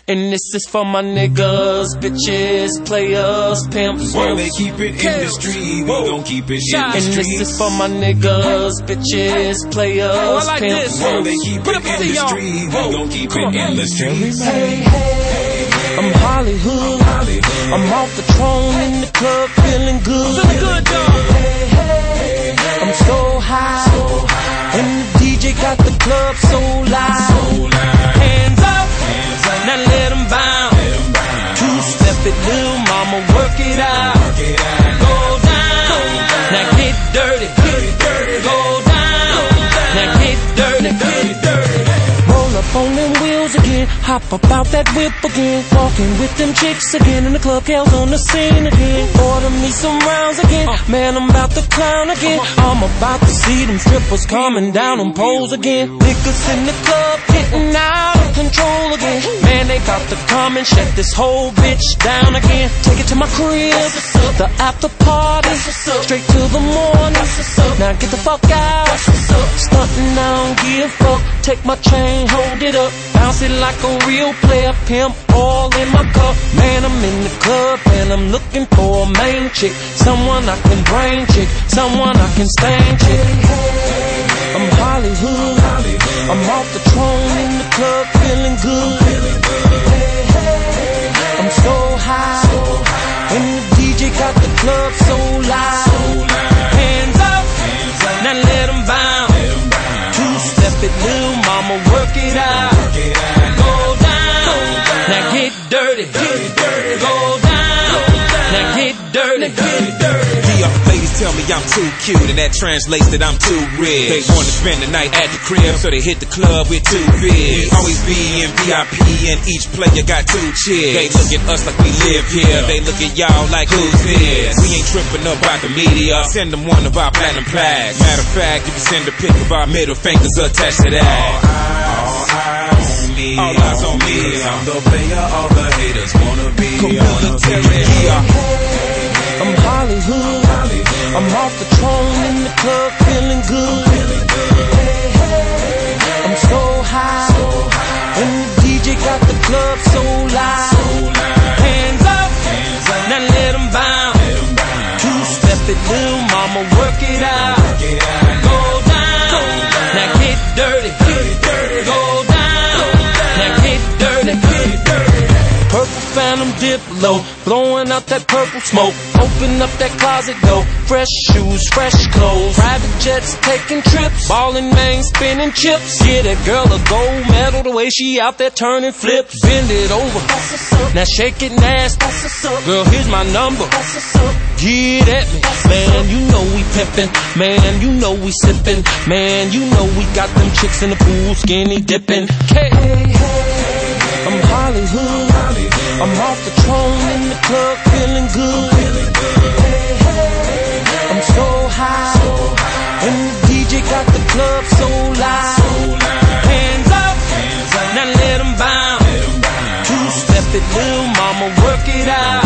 And this is for my niggas, bitches, players, pimps. While they keep it in the street, we gon' keep it in the street. And this is for my niggas, bitches, players, pimps. While they keep it in the street, we gon' keep it in the streets. I'm Hollywood. I'm off the throne in the club, feeling good. I'm so high, and the DJ got the club so loud. Hands up, now let 'em bounce. Two-step it, little mama, work it out. Go down, now get dirty. Go down, now get dirty. Roll up on them wheels again, hop about that whip again. Walking with them chicks again, and the club girls on the scene again. Order me some rounds again, man, I'm about to clown again. I'm about to see them strippers coming down on poles again. Niggas in the club getting out of control again. Man, they about to come and shut this whole bitch down again. Take it to my crib, the after party, straight to the morning. Now get the fuck out, stuntin', I don't give a fuck. Take my chain, hold it up, bounce it like a real player, pimp all in my cup. Man, I'm in the club and I'm looking for a main chick, someone I can brain chick, someone I can stain chick. I'm Hollywood, I'm off the throne in the club, feeling good. I'm so high, and the DJ got the club so loud. Hands up, now let 'em bounce. Two-step it, little mama, work it out. Go down, now get dirty. Go down, now get dirty. Ladies tell me I'm too cute, and that translates that I'm too rich. They wanna spend the night at the crib, so they hit the club with two bids. Always be in VIP, and each player got two chicks. They look at us like we live here, they look at y'all like who's this? We ain't tripping up by the media, send them one of our platinum plaques. Matter of fact, if you send a pic of our middle fingers attached to that. All eyes on me, all eyes on me. I'm the player all the haters wanna be. I'm Hollywood, I'm off the throne in the club, feeling good. I'm so high, and the DJ got the club so loud. Hands up, now let 'em bounce. Two-step it, little mama, work it out. Go down, now get dirty. Go down, now get dirty. Purple Phantom Diplo, blowing out that purple smoke. Open up that closet door, fresh shoes, fresh clothes. Private jets taking trips, ballin' man spinning chips. Yeah, that girl a gold medal, the way she out there turning flips. Bend it over, now shake it nasty. Girl, here's my number, get at me. Man, you know we pimpin', man, you know we sippin'. Man, you know we got them chicks in the pool, skinny dippin'. Hey, I'm Hollywood, I'm off the throne in the club, feeling good. I'm so high, and the DJ got the club so loud. Hands up, now let 'em bounce. Two-step it, little mama, work it out.